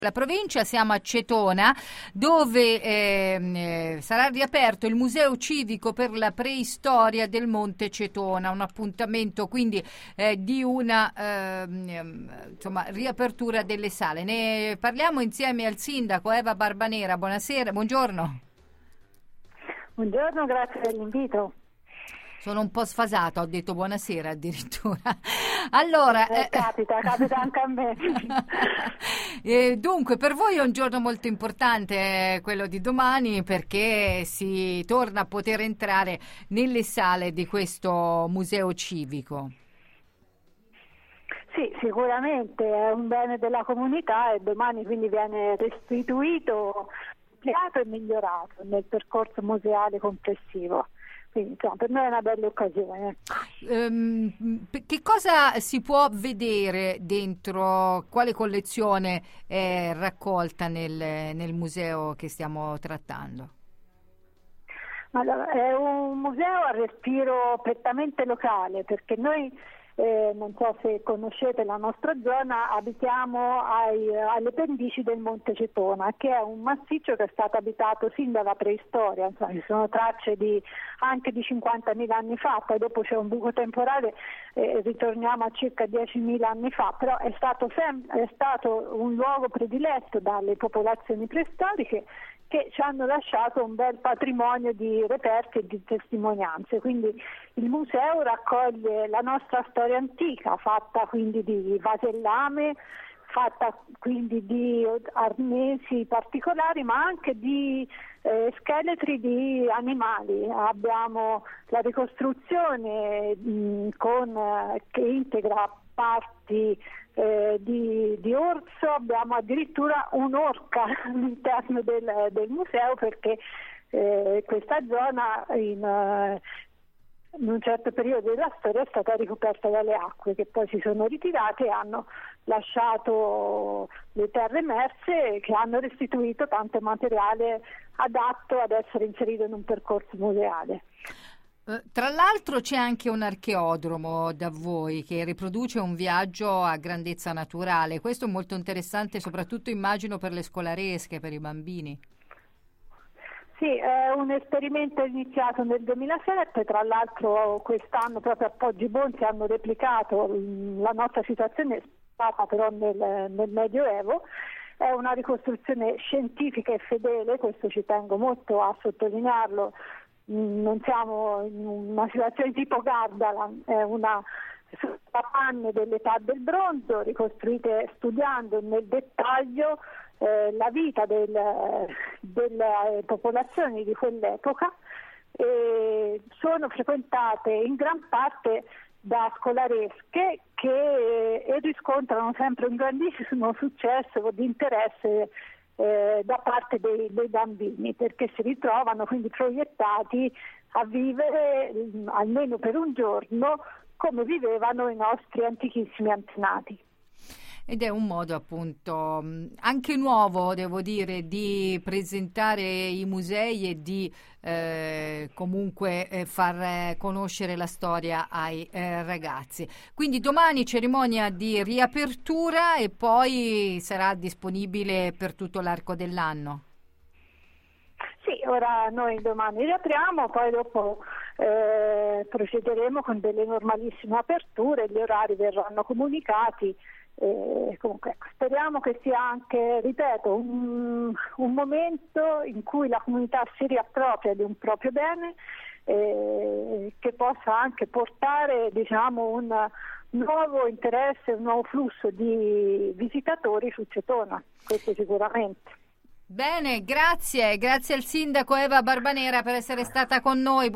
La provincia, siamo a Cetona, dove sarà riaperto il Museo Civico per la preistoria del Monte Cetona, un appuntamento quindi di una riapertura delle sale. Ne parliamo insieme al sindaco Eva Barbanera. Buonasera, buongiorno. Buongiorno, grazie dell'invito. Sono un po' sfasata, ho detto buonasera addirittura. Allora, capita anche a me. Dunque, per voi è un giorno molto importante, quello di domani, perché si torna a poter entrare nelle sale di questo museo civico. Sì, sicuramente è un bene della comunità e domani quindi viene restituito, ampliato e migliorato nel percorso museale complessivo. Quindi insomma, per noi è una bella occasione. Che cosa si può vedere dentro? Quale collezione è raccolta nel museo che stiamo trattando? Allora, è un museo a respiro prettamente locale, perché noi non so se conoscete la nostra zona, abitiamo alle pendici del Monte Cetona, che è un massiccio che è stato abitato sin dalla preistoria. Insomma, ci sono tracce anche di 50.000 anni fa, poi dopo c'è un buco temporale, ritorniamo a circa 10.000 anni fa, però è stato un luogo prediletto dalle popolazioni preistoriche che ci hanno lasciato un bel patrimonio di reperti e di testimonianze. Quindi il museo raccoglie la nostra storia antica, fatta quindi di vasellame, fatta quindi di arnesi particolari, ma anche di scheletri di animali. Abbiamo la ricostruzione che integra parti di orso, abbiamo addirittura un'orca all'interno del museo, perché questa zona in un certo periodo della storia è stata ricoperta dalle acque che poi si sono ritirate e hanno lasciato le terre emerse, che hanno restituito tanto materiale adatto ad essere inserito in un percorso museale. Tra l'altro c'è anche un archeodromo da voi che riproduce un viaggio a grandezza naturale. Questo è molto interessante, soprattutto immagino per le scolaresche, per i bambini. Sì, è un esperimento iniziato nel 2007, tra l'altro quest'anno proprio a Poggi Bonzi hanno replicato la nostra situazione, stata però nel Medioevo. È una ricostruzione scientifica e fedele, questo ci tengo molto a sottolinearlo. Non siamo in una situazione tipo Gardaland, è una capanne dell'età del bronzo, ricostruite studiando nel dettaglio la vita delle popolazioni di quell'epoca. Sono frequentate in gran parte da scolaresche che riscontrano sempre un grandissimo successo di interesse da parte dei bambini, perché si ritrovano quindi proiettati a vivere almeno per un giorno come vivevano i nostri antichissimi antenati. Ed è un modo appunto anche nuovo, devo dire, di presentare i musei e di comunque far conoscere la storia ai ragazzi. Quindi domani cerimonia di riapertura e poi sarà disponibile per tutto l'arco dell'anno. Sì, ora noi domani riapriamo, poi dopo procederemo con delle normalissime aperture, gli orari verranno comunicati. Comunque speriamo che sia anche, ripeto, un momento in cui la comunità si riappropria di un proprio bene, che possa anche portare, diciamo, un nuovo interesse, un nuovo flusso di visitatori su Cetona, questo sicuramente. Bene, grazie al sindaco Eva Barbanera per essere stata con noi.